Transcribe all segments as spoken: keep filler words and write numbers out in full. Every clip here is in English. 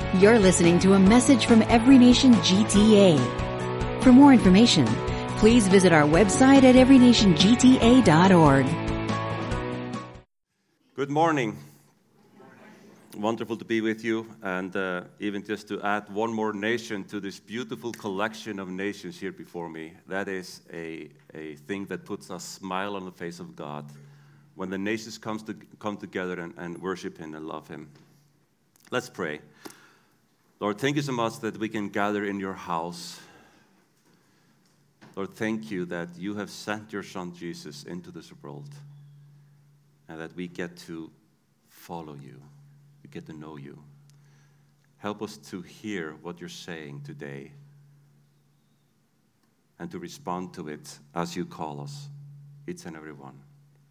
You're listening to a message from Every Nation G T A. For more information, please visit our website at every nation g t a dot org. Good morning. Wonderful to be with you, and uh, even just to add one more nation to this beautiful collection of nations here before me. That is a, a thing that puts a smile on the face of God when the nations comes to come together and, and worship Him and love Him. Let's pray. Lord, thank you so much that we can gather in your house. Lord, thank you that you have sent your Son Jesus into this world and that we get to follow you. We get to know you. Help us to hear what you're saying today and to respond to it as you call us, each and every one.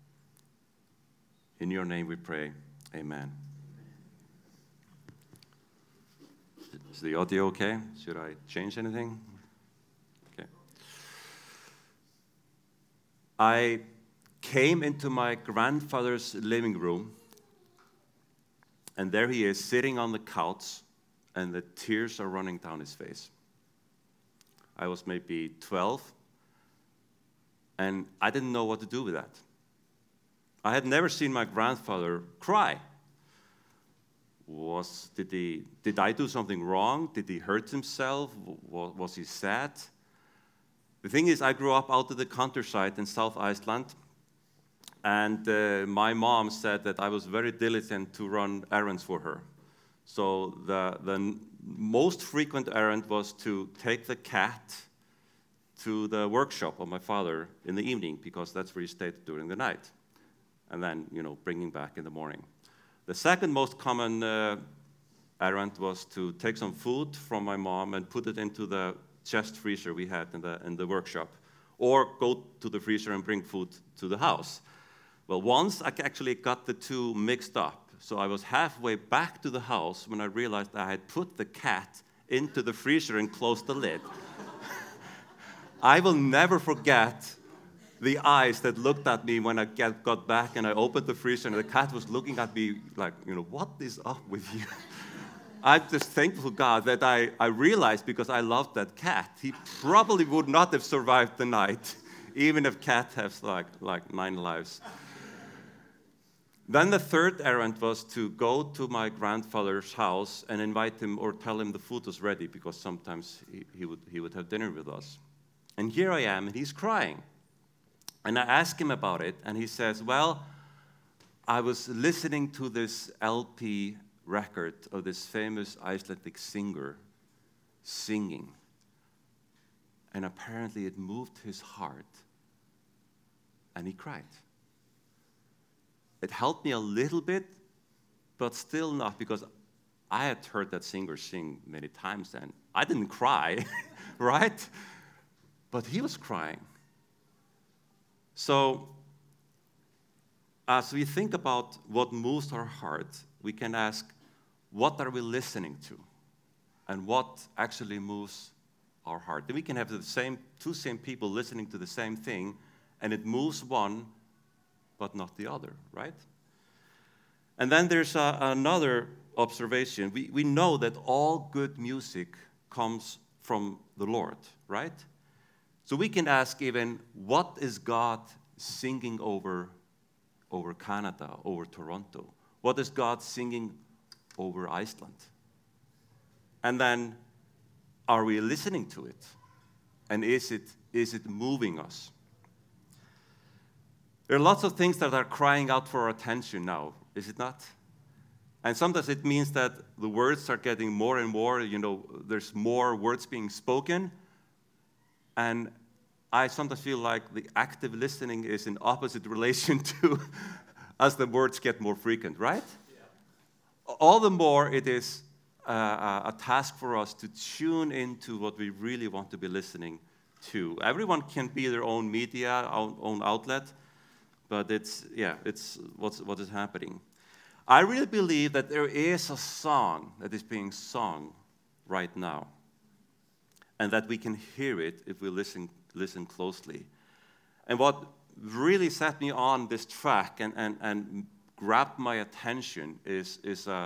In your name we pray, amen. Is the audio okay? Should I change anything? Okay. I came into my grandfather's living room, and there he is sitting on the couch, and the tears are running down his face. I was maybe twelve, and I didn't know what to do with that. I had never seen my grandfather cry. Was did he did I do something wrong? Did he hurt himself? Was, was he sad? The thing is, I grew up out of the countryside in South Iceland, and uh, my mom said that I was very diligent to run errands for her. So the the most frequent errand was to take the cat to the workshop of my father in the evening, because that's where he stayed during the night, and then you know bring him back in the morning. The second most common uh, errand was to take some food from my mom and put it into the chest freezer we had in the in the workshop, or go to the freezer and bring food to the house. Well, once I actually got the two mixed up, so I was halfway back to the house when I realized I had put the cat into the freezer and closed the lid. I will never forget the eyes that looked at me when I get, got back and I opened the freezer and the cat was looking at me like, you know, what is up with you? I'm just thankful to God that I, I realized, because I loved that cat, he probably would not have survived the night, even if cat has like, like nine lives. Then the third errand was to go to my grandfather's house and invite him or tell him the food was ready, because sometimes he, he would he would have dinner with us. And here I am, and he's crying. And I asked him about it, and he says, well, I was listening to this L P record of this famous Icelandic singer singing, and apparently it moved his heart, and he cried. It helped me a little bit, but still not, because I had heard that singer sing many times, and I didn't cry, right? But he was crying. So, as we think about what moves our heart, we can ask, what are we listening to? And what actually moves our heart? And we can have the same two same people listening to the same thing, and it moves one, but not the other, right? And then there's a, another observation. We, we know that all good music comes from the Lord, right? So we can ask even, what is God singing over, over Canada, over Toronto? What is God singing over Iceland? And then, are we listening to it? And is it, is it moving us? There are lots of things that are crying out for our attention now, is it not? And sometimes it means that the words are getting more and more, you know, there's more words being spoken. And I sometimes feel like the active listening is in opposite relation to as the words get more frequent, right? Yeah. All the more it is uh, a task for us to tune into what we really want to be listening to. Everyone can be their own media, own, own outlet, but it's, yeah, it's what's, what is happening. I really believe that there is a song that is being sung right now, and that we can hear it if we listen listen closely. And what really set me on this track and, and, and grabbed my attention is, is a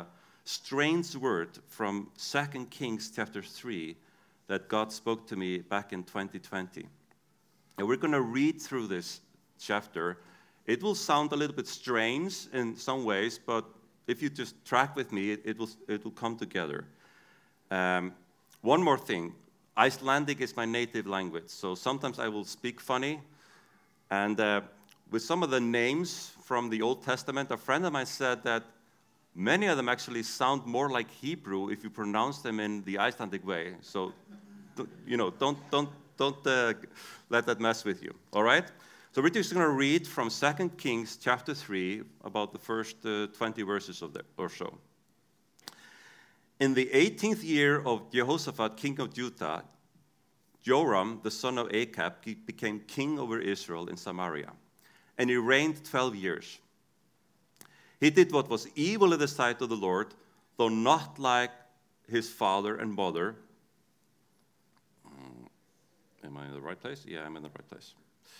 strange word from Second Kings chapter three that God spoke to me back in twenty twenty. And we're going to read through this chapter. It will sound a little bit strange in some ways, but if you just track with me, it, it, will, it will come together. Um, one more thing. Icelandic is my native language, so sometimes I will speak funny. And uh, with some of the names from the Old Testament, a friend of mine said that many of them actually sound more like Hebrew if you pronounce them in the Icelandic way. So, you know, don't don't don't uh, let that mess with you. All right. So we're just going to read from Second Kings chapter three, about the first uh, twenty verses of the, or so. In the eighteenth year of Jehoshaphat, king of Judah, Joram, the son of Achab, became king over Israel in Samaria, and he reigned twelve years. He did what was evil in the sight of the Lord, though not like his father and mother. Um, am I in the right place? Yeah, I'm in the right place.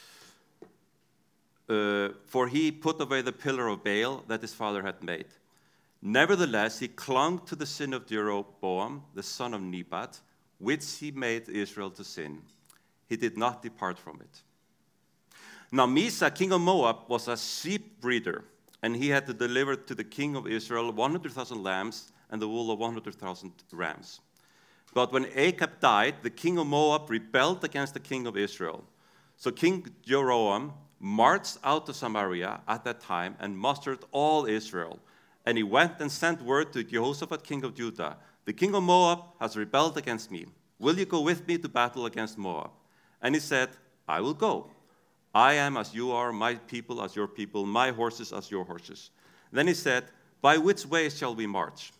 Uh, for he put away the pillar of Baal that his father had made. Nevertheless, he clung to the sin of Jeroboam, the son of Nebat, which he made Israel to sin. He did not depart from it. Now Misa, king of Moab, was a sheep breeder, and he had to deliver to the king of Israel one hundred thousand lambs and the wool of one hundred thousand rams. But when Achab died, the king of Moab rebelled against the king of Israel. So King Jeroboam marched out to Samaria at that time and mustered all Israel. And he went and sent word to Jehoshaphat, king of Judah, the king of Moab has rebelled against me. Will you go with me to battle against Moab? And he said, I will go. I am as you are, my people as your people, my horses as your horses. Then he said, by which way shall we march?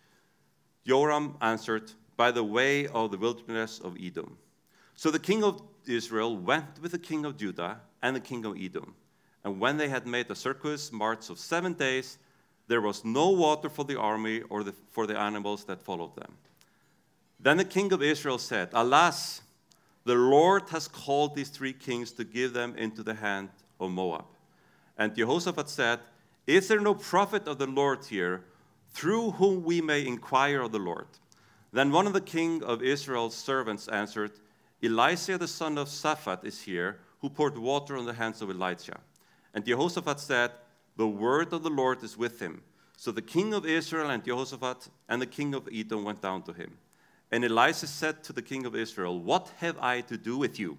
Joram answered, by the way of the wilderness of Edom. So the king of Israel went with the king of Judah and the king of Edom. And when they had made a circuitous march of seven days, there was no water for the army or the, for the animals that followed them. Then the king of Israel said, alas, the Lord has called these three kings to give them into the hand of Moab. And Jehoshaphat said, is there no prophet of the Lord here, through whom we may inquire of the Lord? Then one of the king of Israel's servants answered, Elisha the son of Shaphat is here, who poured water on the hands of Elijah. And Jehoshaphat said, the word of the Lord is with him. So the king of Israel and Jehoshaphat and the king of Edom went down to him. And Elisha said to the king of Israel, what have I to do with you?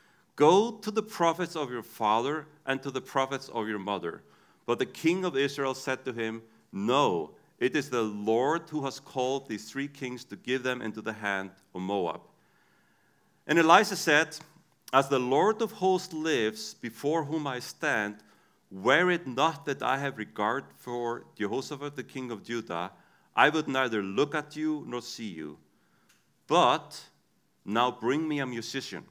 Go to the prophets of your father and to the prophets of your mother. But the king of Israel said to him, no, it is the Lord who has called these three kings to give them into the hand of Moab. And Elisha said, as the Lord of hosts lives, before whom I stand, were it not that I have regard for Jehoshaphat, the king of Judah, I would neither look at you nor see you. But now bring me a musician.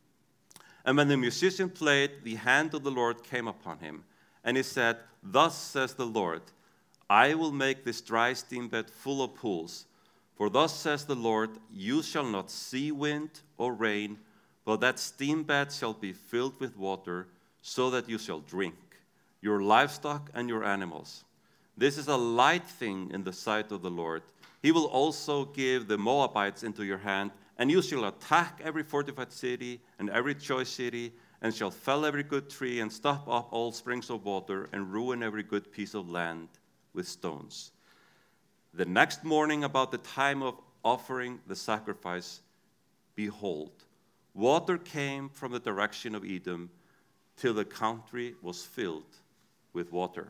And when the musician played, the hand of the Lord came upon him. And he said, thus says the Lord, I will make this dry stream bed full of pools. For thus says the Lord, you shall not see wind or rain, but that stream bed shall be filled with water, so that you shall drink, your livestock and your animals. This is a light thing in the sight of the Lord. He will also give the Moabites into your hand, and you shall attack every fortified city and every choice city, and shall fell every good tree and stop up all springs of water and ruin every good piece of land with stones. The next morning, about the time of offering the sacrifice, behold, water came from the direction of Edom till the country was filled with water.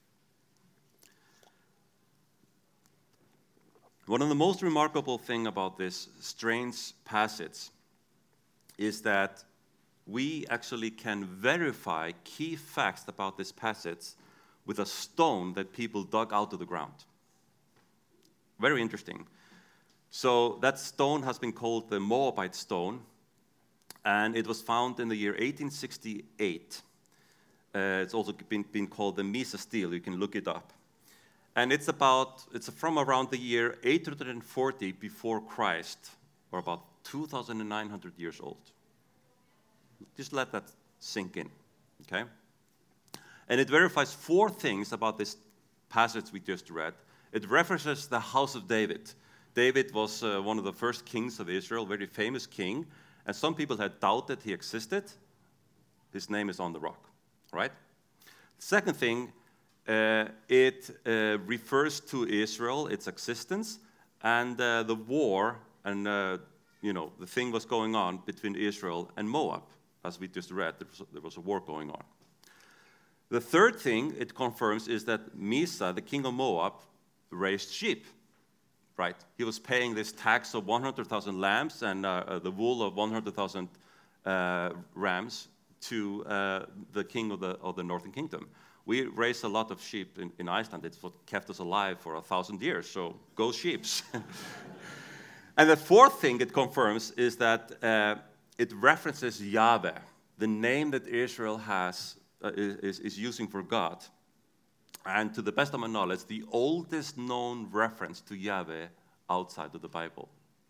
One of the most remarkable things about this strange passage is that we actually can verify key facts about this passage with a stone that people dug out of the ground. Very interesting. So that stone has been called the Moabite stone, and it was found in the year eighteen sixty-eight. Uh, it's also been, been called the Mesa stele. You can look it up. And it's about, it's from around the year eight hundred forty before Christ, or about two thousand nine hundred years old. Just let that sink in, okay? And it verifies four things about this passage we just read. It references the house of David. David was uh, one of the first kings of Israel, very famous king, and some people had doubted he existed. His name is on the rock, right? Second thing, uh, it uh, refers to Israel, its existence, and uh, the war, and uh, you know, the thing was going on between Israel and Moab. As we just read, there was, there was a war going on. The third thing it confirms is that Misa, the king of Moab, raised sheep, right? He was paying this tax of one hundred thousand lambs and uh, the wool of one hundred thousand uh, rams to uh, the king of the, of the northern kingdom. We raised a lot of sheep in, in Iceland. It's what kept us alive for a thousand years, so go sheeps. And the fourth thing it confirms is that uh, it references Yahweh, the name that Israel has, uh, is, is using for God. And to the best of my knowledge, the oldest known reference to Yahweh outside of the Bible.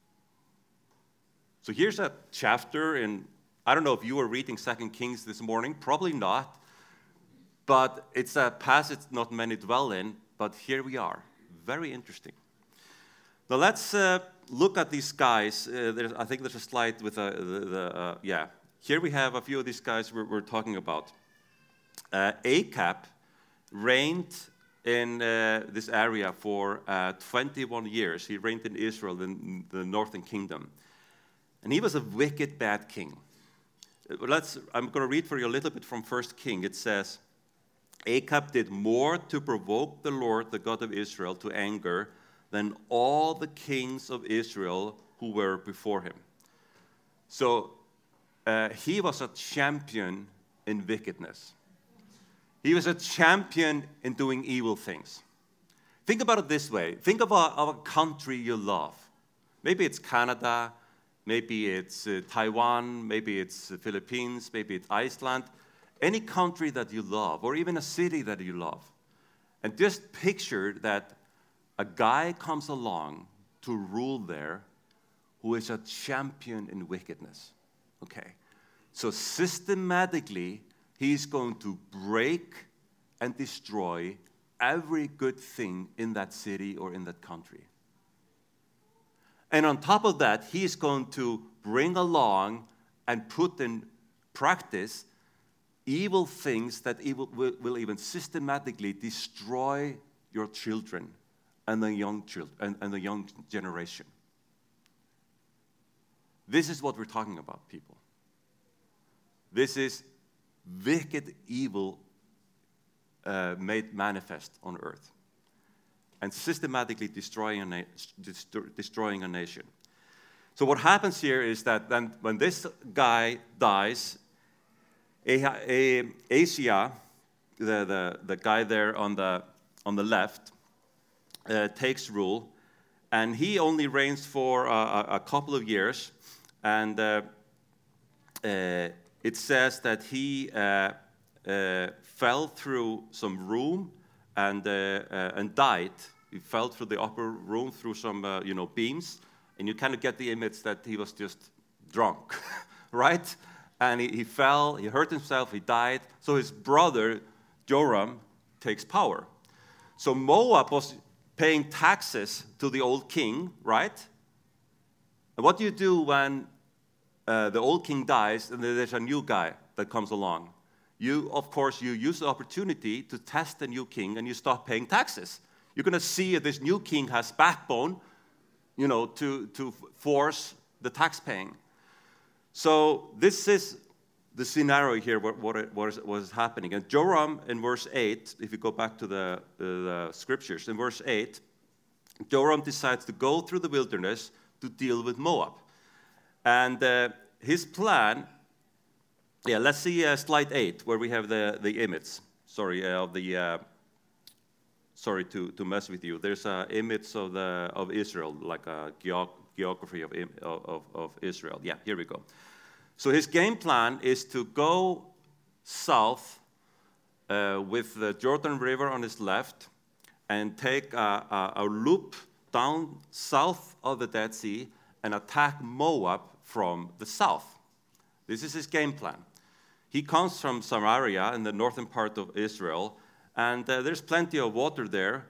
So here's a chapter in, I don't know if you were reading Second Kings this morning, probably not, but it's a passage not many dwell in, but here we are. Very interesting. Now let's uh, look at these guys. Uh, there's, I think there's a slide with a, the, the uh, yeah. Here we have a few of these guys we're, we're talking about. Uh, Acab reigned in uh, this area for uh, twenty-one years. He reigned in Israel, in the northern kingdom. And he was a wicked, bad king. Let's, I'm going to read for you a little bit from First King. It says, Acab did more to provoke the Lord, the God of Israel, to anger than all the kings of Israel who were before him. So uh, he was a champion in wickedness. He was a champion in doing evil things. Think about it this way. Think of a, of a country you love. Maybe it's Canada, maybe it's uh, Taiwan, maybe it's the Philippines, maybe it's Iceland. Any country that you love, or even a city that you love. And just picture that a guy comes along to rule there who is a champion in wickedness. Okay. So systematically, he's going to break and destroy every good thing in that city or in that country. And on top of that, he's going to bring along and put in practice evil things that evil will, will even systematically destroy your children and the young children and, and the young generation. This is what we're talking about, people. This is wicked evil uh, made manifest on earth and systematically destroying a, na- destroying a nation. So what happens here is that then when this guy dies, Ahijah, the, the, the guy there on the, on the left, uh, takes rule, and he only reigns for a, a couple of years, and uh, uh, it says that he uh, uh, fell through some room and, uh, uh, and died. He fell through the upper room through some uh, you know, beams, and you kind of get the image that he was just drunk, right? And he, he fell, he hurt himself, he died. So his brother, Joram, takes power. So Moab was paying taxes to the old king, right? And what do you do when uh, the old king dies and there's a new guy that comes along? You, of course, you use the opportunity to test the new king and you stop paying taxes. You're going to see if this new king has backbone, you know, to, to force the tax paying. So this is the scenario here, what, what, it, what, is, what is happening. And Joram, in verse eight, if you go back to the, uh, the scriptures, in verse eight, Joram decides to go through the wilderness to deal with Moab. And uh, his plan, yeah, let's see uh, slide eight, where we have the, the image, sorry, uh, of the, uh, sorry to, to mess with you. There's an image of, the, of Israel, like a geog geography of, of, of Israel. Yeah, here we go. So his game plan is to go south uh, with the Jordan River on his left and take a, a, a loop down south of the Dead Sea and attack Moab from the south. This is his game plan. He comes from Samaria in the northern part of Israel, and uh, there's plenty of water there.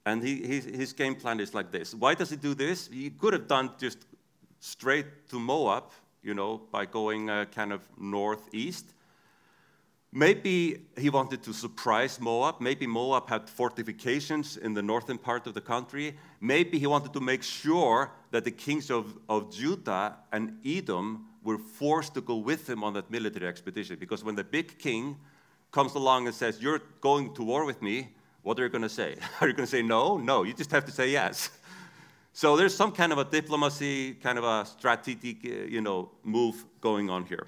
And he, his, his game plan is like this. Why does he do this? He could have done just straight to Moab, you know, by going uh, kind of northeast. Maybe he wanted to surprise Moab. Maybe Moab had fortifications in the northern part of the country. Maybe he wanted to make sure that the kings of, of Judah and Edom were forced to go with him on that military expedition. Because when the big king comes along and says, you're going to war with me, what are you going to say? Are you going to say no? No, you just have to say yes. So there's some kind of a diplomacy, kind of a strategic, you know, move going on here.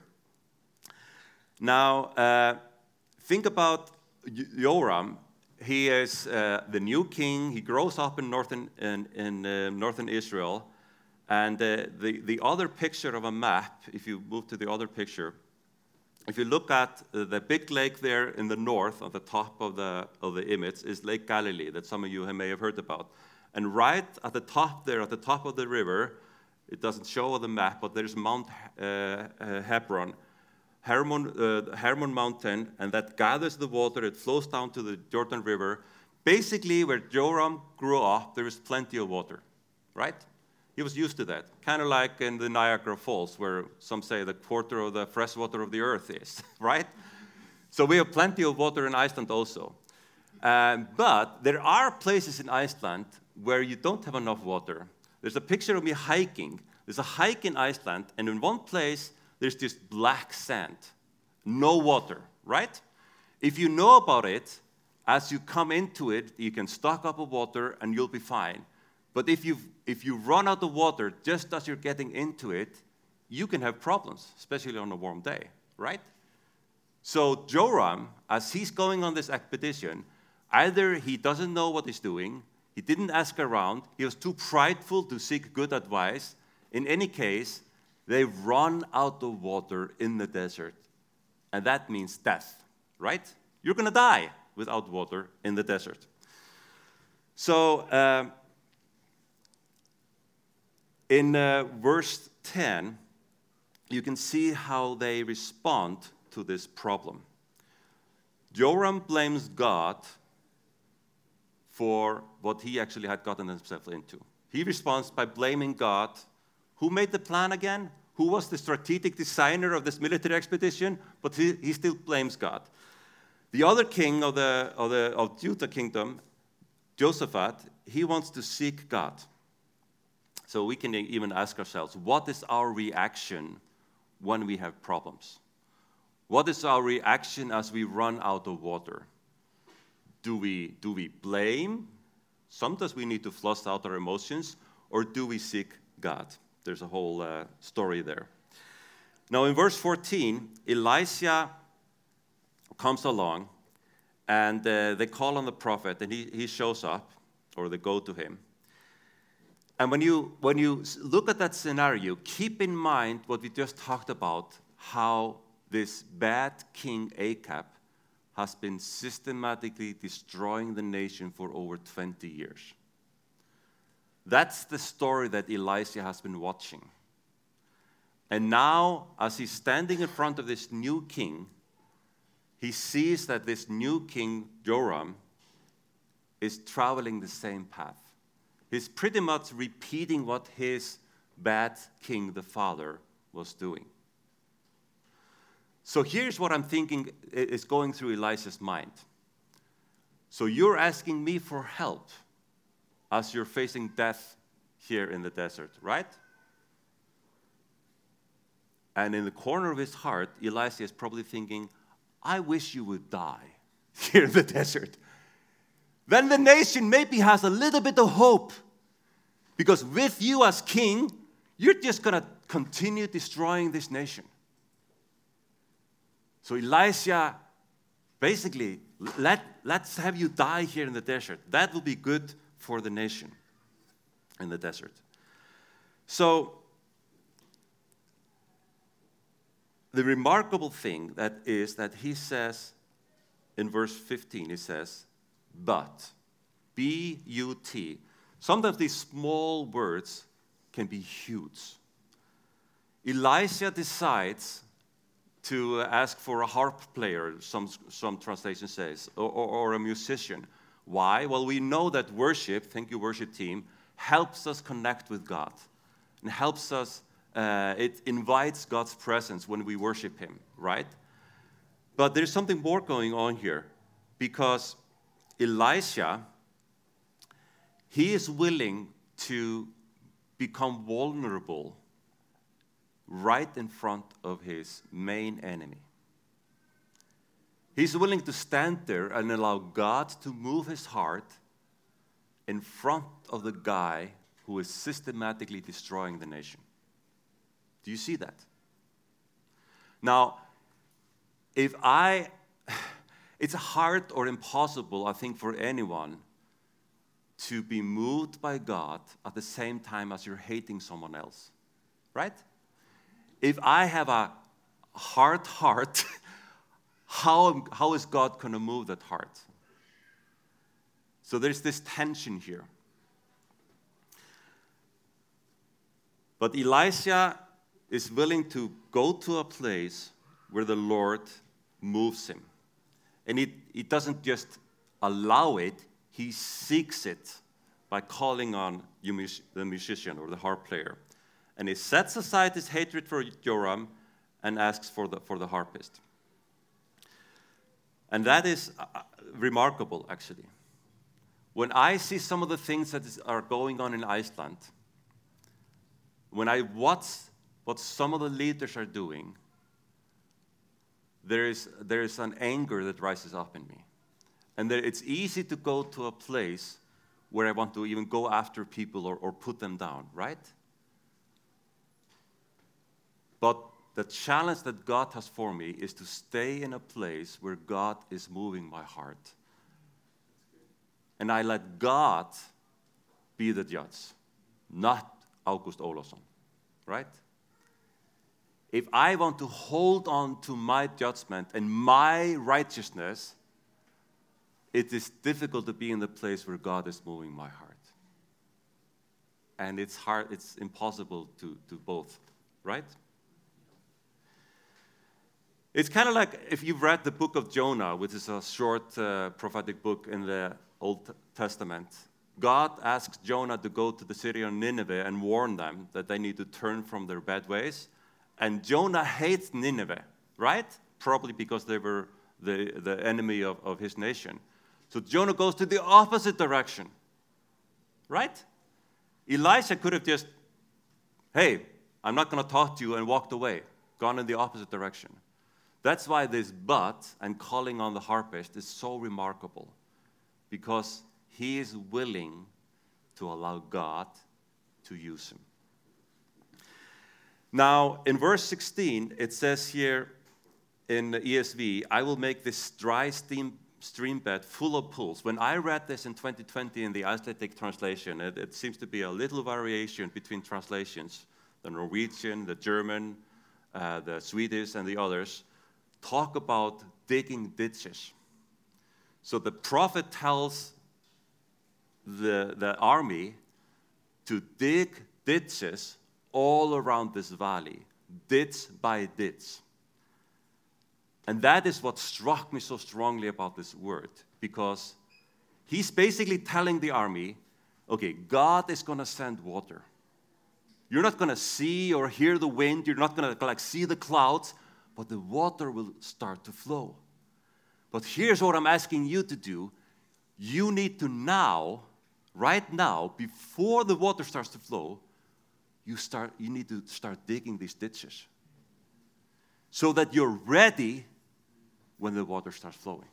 Now, uh, think about Joram. He is uh, the new king. He grows up in northern, in, in, uh, northern Israel. And uh, the, the other picture of a map, if you move to the other picture, if you look at uh, the big lake there in the north, on the top of the, of the image, is Lake Galilee, that some of you may have heard about. And right at the top there, at the top of the river, it doesn't show on the map, but there's Mount uh, uh, Hebron. Hermon, uh, Hermon Mountain, and that gathers the water. It flows down to the Jordan River. Basically, where Joram grew up, there is plenty of water, right? He was used to that, kind of like in the Niagara Falls, where some say the quarter of the fresh water of the earth is, right? So we have plenty of water in Iceland also. Um, but there are places in Iceland where you don't have enough water. There's a picture of me hiking. There's a hike in Iceland, and in one place, there's just black sand, no water, right? If you know about it, as you come into it, you can stock up with water and you'll be fine. But if you if you run out of water just as you're getting into it, you can have problems, especially on a warm day, right? So Joram, as he's going on this expedition, either he doesn't know what he's doing, he didn't ask around, he was too prideful to seek good advice. In any case, they run out of water in the desert, and that means death, right? You're going to die without water in the desert. So um, in uh, verse ten, you can see how they respond to this problem. Joram blames God for what he actually had gotten himself into. He responds by blaming God. Who made the plan again? Who was the strategic designer of this military expedition? But he, he still blames God. The other king of the of the of Judah kingdom, Josaphat, he wants to seek God. So we can even ask ourselves, what is our reaction when we have problems? What is our reaction as we run out of water? Do we do we blame? Sometimes we need to flush out our emotions, or do we seek God? There's a whole uh, story there. Now in verse fourteen, Elisha comes along, and uh, they call on the prophet, and he, he shows up, or they go to him. And when you, when you look at that scenario, keep in mind what we just talked about, how this bad king Ahab has been systematically destroying the nation for over twenty years. That's the story that Elisha has been watching. And now, as he's standing in front of this new king, he sees that this new king, Joram, is traveling the same path. He's pretty much repeating what his bad king, the father, was doing. So here's what I'm thinking is going through Elisha's mind. So you're asking me for help as you're facing death here in the desert, right? And in the corner of his heart, Elisha is probably thinking, I wish you would die here in the desert. Then the nation maybe has a little bit of hope. Because with you as king, you're just going to continue destroying this nation. So Elisha, basically, let, let's have you die here in the desert. That will be good for the nation in the desert. So the remarkable thing that is that he says in verse fifteen, he says, but, B U T. Sometimes these small words can be huge. Elisha decides to ask for a harp player, some, some translation says, or, or, or a musician. Why? Well, we know that worship, thank you worship team, helps us connect with God. And helps us, uh, it invites God's presence when we worship Him, right? But there's something more going on here. Because Elisha, he is willing to become vulnerable right in front of his main enemy. He's willing to stand there and allow God to move his heart in front of the guy who is systematically destroying the nation. Do you see that? Now, if I, it's hard or impossible, I think, for anyone to be moved by God at the same time as you're hating someone else, right? If I have a hard heart, how, how is God going to move that heart? So there's this tension here. But Elisha is willing to go to a place where the Lord moves him. And he, he doesn't just allow it, he seeks it by calling on the musician or the harp player. And he sets aside his hatred for Joram and asks for the, for the harpist. And that is uh, remarkable, actually. When I see some of the things that is, are going on in Iceland, when I watch what some of the leaders are doing, there is, there is an anger that rises up in me. And there, it's easy to go to a place where I want to even go after people or, or put them down, right? But the challenge that God has for me is to stay in a place where God is moving my heart. And I let God be the judge, not August Olafsson, right? If I want to hold on to my judgment and my righteousness, it is difficult to be in the place where God is moving my heart. And it's hard, it's impossible to do both, right? It's kind of like if you've read the book of Jonah, which is a short uh, prophetic book in the Old Testament. God asks Jonah to go to the city of Nineveh and warn them that they need to turn from their bad ways. And Jonah hates Nineveh, right? Probably because they were the, the enemy of, of his nation. So Jonah goes to the opposite direction, right? Elisha could have just, hey, I'm not going to talk to you, and walked away, gone in the opposite direction. That's why this but and calling on the harpist is so remarkable, because he is willing to allow God to use him. Now, in verse sixteen, it says here in the E S V, I will make this dry steam, stream bed full of pools. When I read this in twenty twenty in the Icelandic translation, it, it seems to be a little variation between translations. The Norwegian, the German, uh, the Swedish, and the others talk about digging ditches. So the prophet tells the, the army to dig ditches all around this valley, ditch by ditch. And that is what struck me so strongly about this word, because he's basically telling the army, okay, God is going to send water. You're not going to see or hear the wind, you're not going to like see the clouds, but the water will start to flow. But here's what I'm asking you to do. You need to now, right now, before the water starts to flow, you start. You need to start digging these ditches so that you're ready when the water starts flowing.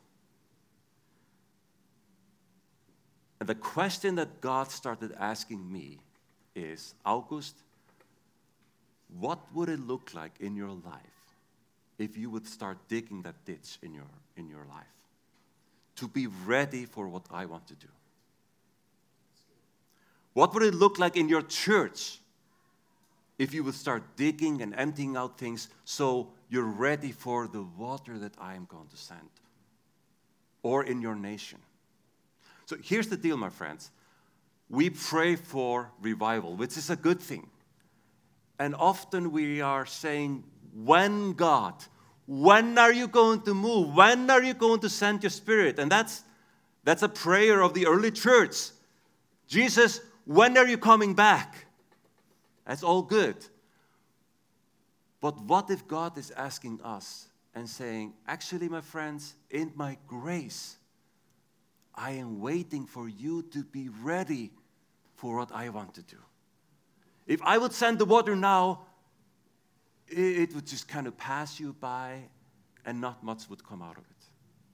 And the question that God started asking me is, August, what would it look like in your life if you would start digging that ditch in your, in your life to be ready for what I want to do? What would it look like in your church if you would start digging and emptying out things so you're ready for the water that I am going to send? Or in your nation? So here's the deal, my friends. We pray for revival, which is a good thing. And often we are saying, when God, when are you going to move? When are you going to send your spirit? And that's, That's a prayer of the early church. Jesus, when are you coming back? That's all good. But what if God is asking us and saying, actually, my friends, in my grace, I am waiting for you to be ready for what I want to do. If I would send the water now, it would just kind of pass you by and not much would come out of it.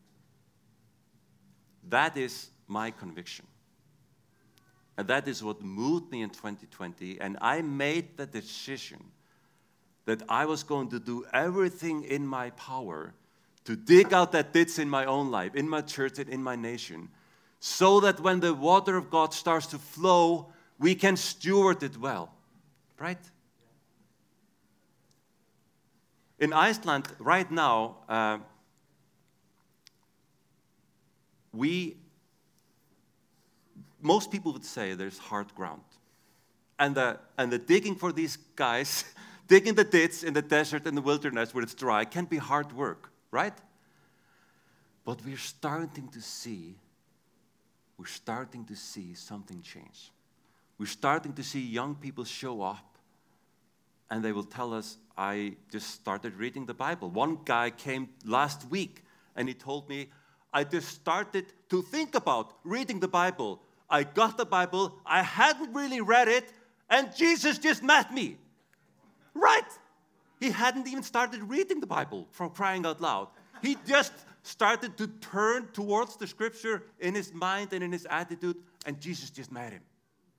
That is my conviction. And that is what moved me in twenty twenty. And I made the decision that I was going to do everything in my power to dig out that ditch in my own life, in my church and in my nation, so that when the water of God starts to flow, we can steward it well. Right? In Iceland, right now, uh, we, most people would say there's hard ground. And the, and the digging for these guys, digging the ditch in the desert and the wilderness where it's dry, can be hard work, right? But we're starting to see, we're starting to see something change. We're starting to see young people show up, and they will tell us, I just started reading the Bible. One guy came last week, and he told me, I just started to think about reading the Bible. I got the Bible, I hadn't really read it, and Jesus just met me. Right? He hadn't even started reading the Bible, for crying out loud. He just started to turn towards the Scripture in his mind and in his attitude, and Jesus just met him.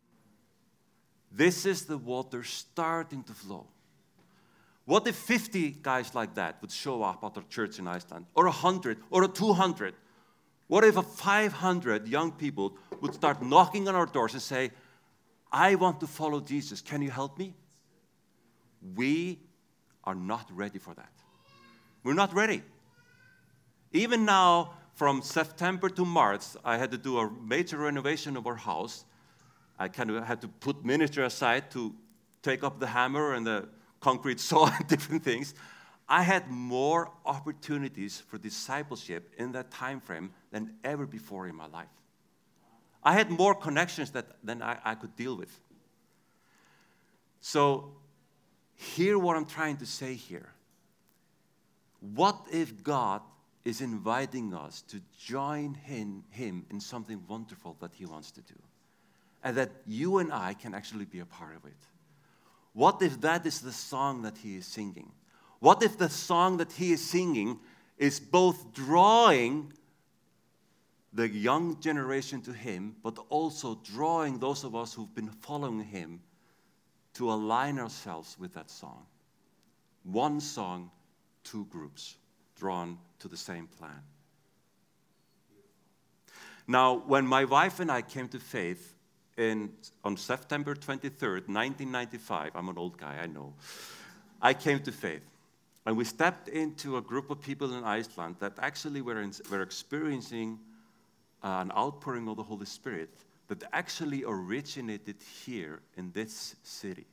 This is the water starting to flow. What if fifty guys like that would show up at our church in Iceland, or one hundred, or two hundred? What if a five hundred young people would start knocking on our doors and say, I want to follow Jesus, can you help me? We are not ready for that. We're not ready. Even now, from September to March, I had to do a major renovation of our house. I kind of had to put ministry aside to take up the hammer and the concrete saw and different things. I had more opportunities for discipleship in that time frame than ever before in my life. I had more connections that, than I, I could deal with. So, hear what I'm trying to say here. What if God is inviting us to join him, him in something wonderful that he wants to do? And that you and I can actually be a part of it. What if that is the song that he is singing? What if the song that he is singing is both drawing the young generation to him, but also drawing those of us who've been following him to align ourselves with that song? One song, two groups, drawn to the same plan. Now, when my wife and I came to faith, In, on September twenty-third, nineteen ninety-five, I'm an old guy, I know, I came to faith. And we stepped into a group of people in Iceland that actually were, in, were experiencing uh, an outpouring of the Holy Spirit that actually originated here in this city.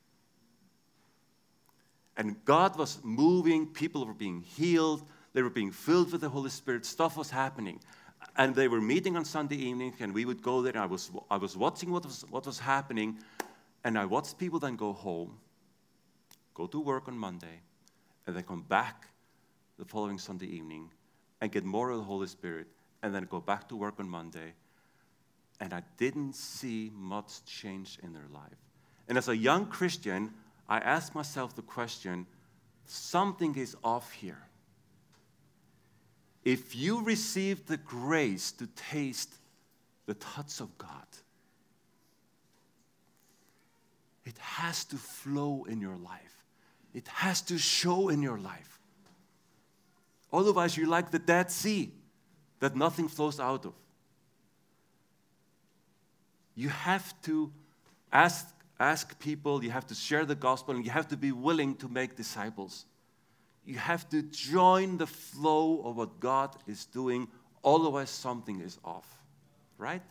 And God was moving, people were being healed, they were being filled with the Holy Spirit, stuff was happening. And they were meeting on Sunday evening, and we would go there, and I was, I was watching what was, what was happening, and I watched people then go home, go to work on Monday, and then come back the following Sunday evening and get more of the Holy Spirit, and then go back to work on Monday. And I didn't see much change in their life. And as a young Christian, I asked myself the question, something is off here. If you receive the grace to taste the touch of God, it has to flow in your life. It has to show in your life. Otherwise, you're like the Dead Sea that nothing flows out of. You have to ask, ask people, you have to share the gospel, and you have to be willing to make disciples. You have to join the flow of what God is doing, otherwise something is off, right?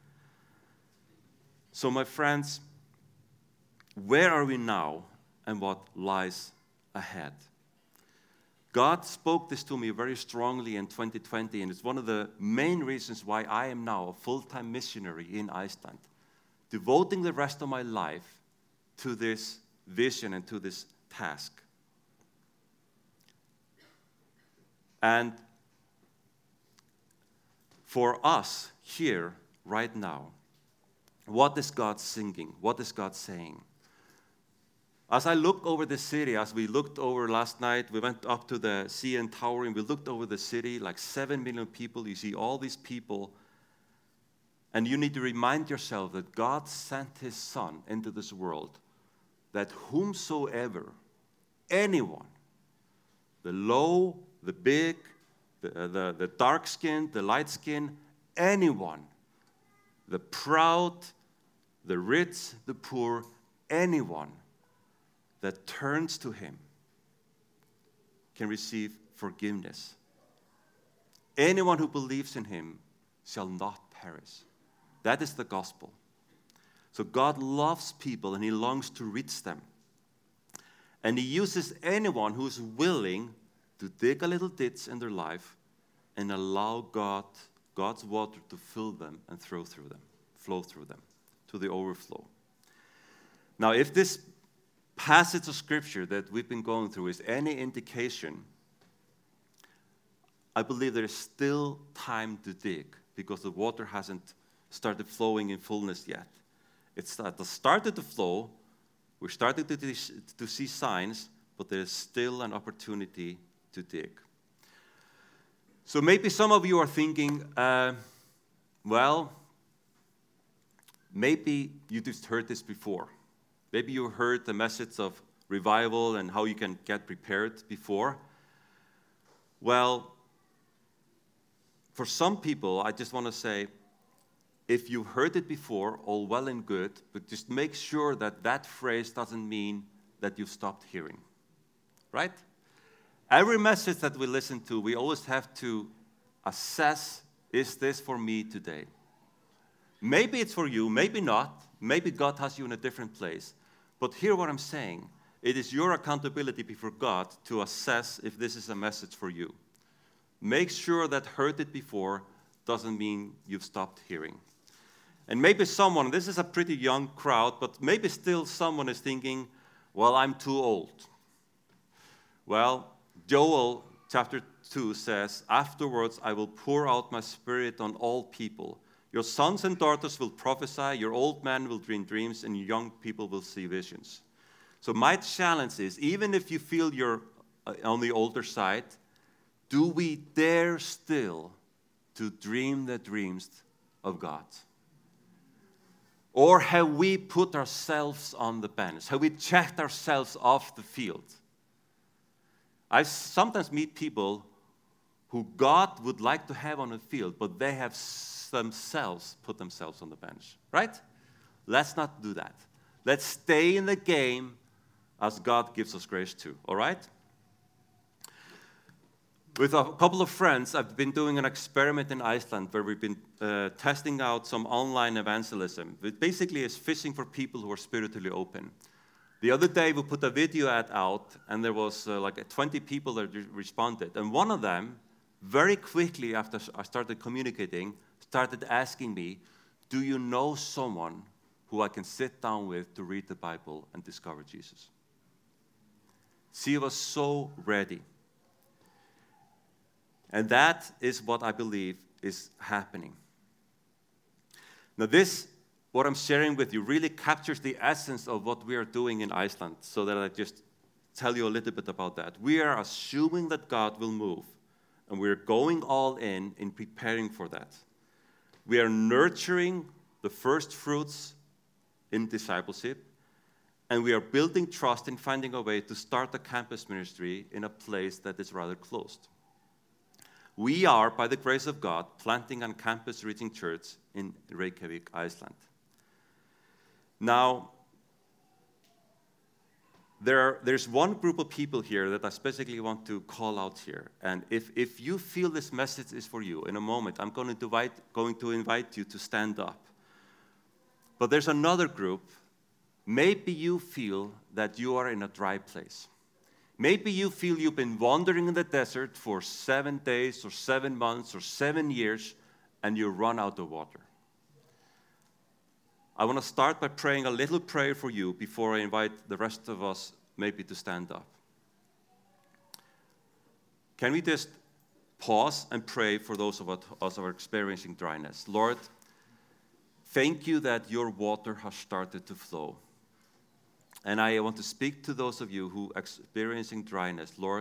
So my friends, where are we now and what lies ahead? God spoke this to me very strongly in twenty twenty, and it's one of the main reasons why I am now a full-time missionary in Iceland, devoting the rest of my life to this vision and to this task. And for us here, right now, what is God singing? What is God saying? As I look over the city, as we looked over last night, we went up to the C N Tower and we looked over the city, like seven million people. You see all these people. And you need to remind yourself that God sent his Son into this world, that whomsoever, anyone, the low, the big, the, the, the dark-skinned, the light-skinned, anyone, the proud, the rich, the poor, anyone that turns to him can receive forgiveness. Anyone who believes in him shall not perish. That is the gospel. So God loves people and he longs to reach them. And he uses anyone who is willing to dig a little ditch in their life and allow God, God's water to fill them and flow through them, flow through them to the overflow. Now, if this passage of scripture that we've been going through is any indication, I believe there is still time to dig because the water hasn't started flowing in fullness yet. It's started to flow. We're starting to, to see signs, but there's still an opportunity to dig. So maybe some of you are thinking, uh, well, maybe you just heard this before. Maybe you heard the message of revival and how you can get prepared before. Well, for some people, I just want to say, if you've heard it before, all well and good, but just make sure that that phrase doesn't mean that you've stopped hearing, right? Every message that we listen to, we always have to assess, is this for me today? Maybe it's for you, maybe not. Maybe God has you in a different place. But hear what I'm saying. It is your accountability before God to assess if this is a message for you. Make sure that heard it before doesn't mean you've stopped hearing. And maybe someone, this is a pretty young crowd, but maybe still someone is thinking, well, I'm too old. Well, Joel chapter two says, afterwards I will pour out my spirit on all people. Your sons and daughters will prophesy, your old men will dream dreams, and your young people will see visions. So my challenge is, even if you feel you're on the older side, do we dare still to dream the dreams of God? Or have we put ourselves on the bench? Have we checked ourselves off the field? I sometimes meet people who God would like to have on the field, but they have themselves put themselves on the bench, right? Let's not do that. Let's stay in the game as God gives us grace to, all right? With a couple of friends, I've been doing an experiment in Iceland where we've been uh, testing out some online evangelism. It basically is fishing for people who are spiritually open. The other day, we put a video ad out, and there was uh, like twenty people that re- responded. And one of them, very quickly after I started communicating, started asking me, do you know someone who I can sit down with to read the Bible and discover Jesus? She was so ready. And that is what I believe is happening. Now this, what I'm sharing with you, really captures the essence of what we are doing in Iceland, so that I just tell you a little bit about that. We are assuming that God will move, and we're going all in in preparing for that. We are nurturing the first fruits in discipleship, and we are building trust in finding a way to start a campus ministry in a place that is rather closed. We are, by the grace of God, planting a campus reaching church in Reykjavik, Iceland. Now, there are, there's one group of people here that I specifically want to call out here. And if, if you feel this message is for you, in a moment, I'm going to, invite, going to invite you to stand up. But there's another group. Maybe you feel that you are in a dry place. Maybe you feel you've been wandering in the desert for seven days or seven months or seven years and you run out of water. I want to start by praying a little prayer for you before I invite the rest of us maybe to stand up. Can we just pause and pray for those of us who are experiencing dryness? Lord, thank you that your water has started to flow. And I want to speak to those of you who are experiencing dryness. Lord,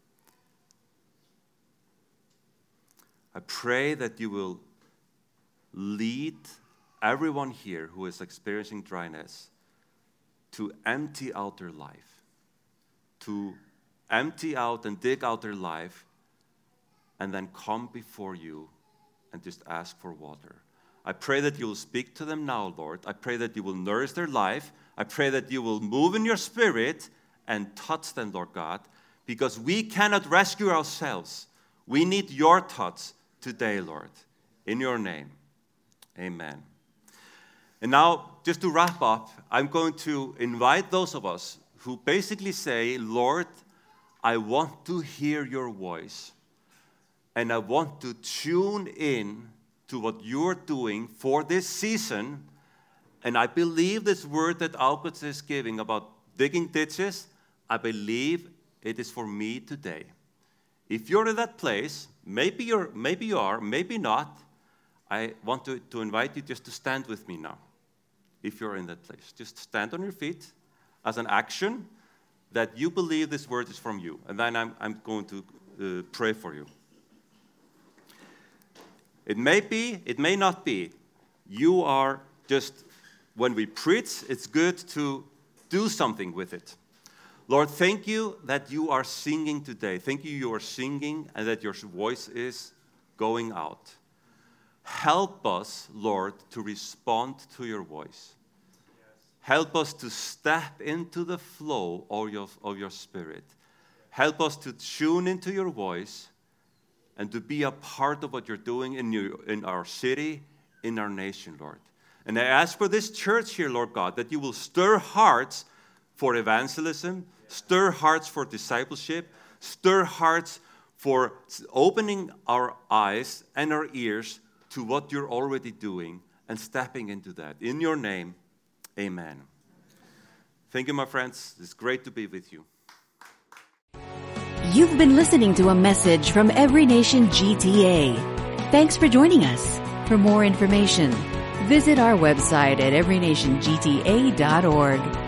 I pray that you will lead everyone here who is experiencing dryness to empty out their life, to empty out and dig out their life, and then come before you and just ask for water. I pray that you will speak to them now, Lord. I pray that you will nourish their life. I pray that you will move in your spirit and touch them, Lord God, because we cannot rescue ourselves. We need your touch today, Lord. In your name, amen. And now, just to wrap up, I'm going to invite those of us who basically say, Lord, I want to hear your voice, and I want to tune in to what you're doing for this season. And I believe this word that August is giving about digging ditches, I believe it is for me today. If you're in that place, maybe you're, maybe you are, maybe not, I want to, to invite you just to stand with me now. If you're in that place, just stand on your feet as an action that you believe this word is from you. And then I'm, I'm going to uh, pray for you. It may be, it may not be. You are just, when we preach, it's good to do something with it. Lord, thank you that you are singing today. Thank you you are singing and that your voice is going out. Help us, Lord, to respond to your voice. Help us to step into the flow of your, of your spirit. Help us to tune into your voice and to be a part of what you're doing in, your, in our city, in our nation, Lord. And I ask for this church here, Lord God, that you will stir hearts for evangelism, stir hearts for discipleship, stir hearts for opening our eyes and our ears to what you're already doing and stepping into that. In your name, amen. Thank you, my friends. It's great to be with you. You've been listening to a message from Every Nation G T A. Thanks for joining us. For more information, visit our website at every nation g t a dot org.